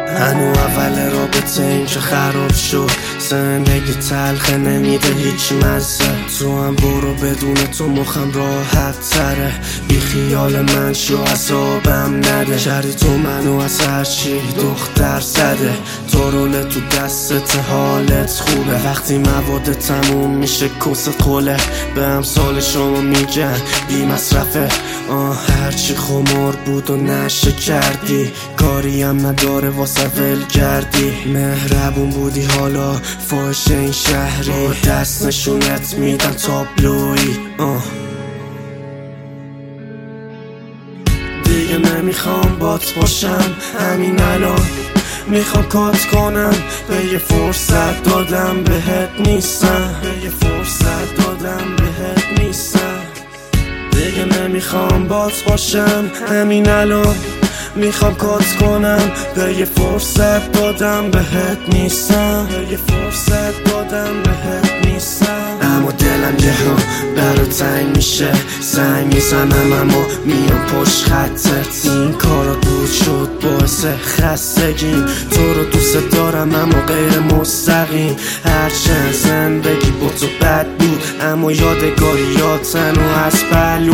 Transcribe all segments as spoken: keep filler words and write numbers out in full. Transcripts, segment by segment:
هنو اول رابطه این که خراب شد، زندگی تلخه نمیده هیچ مزه. تو هم برو بدون تو مخم راحت تره، بی خیال من شو عذابم نده. شری تو منو از هرچی دختر زده، تو رول تو دستت حالت خوبه. وقتی مواد تموم میشه کس قوله، به امثال شما میگن بی مصرفه. آه هرچی خمار بود و نشه کردی، کاری هم نداره واسه ول کردی. مهربون بودی حالا فاش این شهری، دست نشونت میدم تابلوی. آه دیگه نمیخوام بات باشم همین الان، میخوام کات کنم به یه فرصت دادم بهت نیستم، به یه فرصت دادم بهت نیستم. دیگه نمیخوام بات باشم همین الان، میخوام کات کنم به یه فرصت دادم بهت نیستم، به یه فرصت دادم بهت نیستم. اما دلم یه ها برا تنگ میشه، زنگ میزنم اما میام پشت خطت. این کارا بود شد باعث خستگیم، تو رو دوست دارم اما غیر مستقیم. هرچند زندگی با تو بد بود، اما یادگاریاتن و از پلو.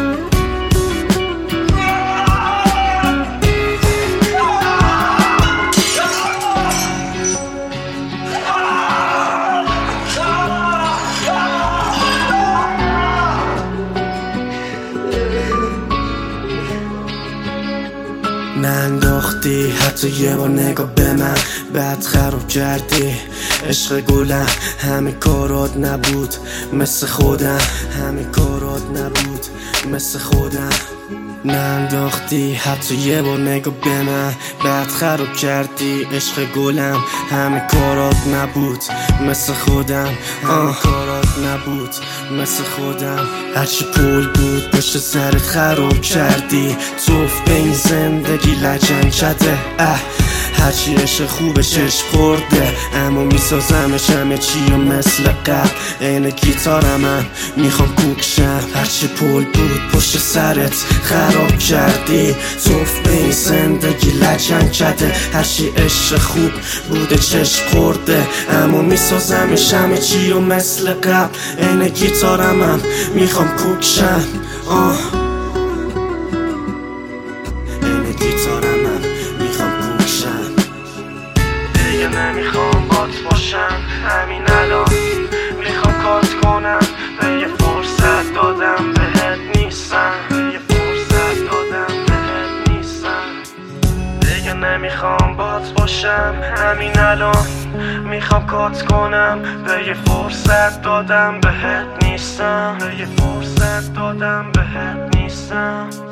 ننداختی حتی یه بار نگاه به من، بعد خراب کردی عشق گلم. همه کارات نبود مثل خودم، همه کارات نبود مثل خودم. ننداختی حتی یه بار نگاه به من، بعد خراب کردی عشق گلم. همه کارات نبود مثل خودم، همه کارات نبود مثل خودم. هرچی پول بود پشت سرت خراب کردی، توف به این زندگی لجن کده. اه هرچی عشق خوبه چشم خورده، اما میسازمش همه چی و مثل قبل. این گیتارم هم میخوام کوکشم. هرچی پول بود پشت سرت خراب کردی، توف به این زندگی لجن کده. هرچی عشق خوب بوده چشم خورده، اما میسازمش همه چی و مثل قبل. این گیتارم هم میخوام کوکشم. آه این گیتارم هم میخوام کوکشم. دیگه نمیخوام بات باشم همین الان، میخوام کات کنم به یه فرصت دادم بهت نیستم، به یه فرصت دادم بهت نیستم. دیگه نمیخوام بات باشم همین الان، میخوام کات کنم به یه فرصت دادم بهت نیستم، به یه فرصت دادم بهت نیستم.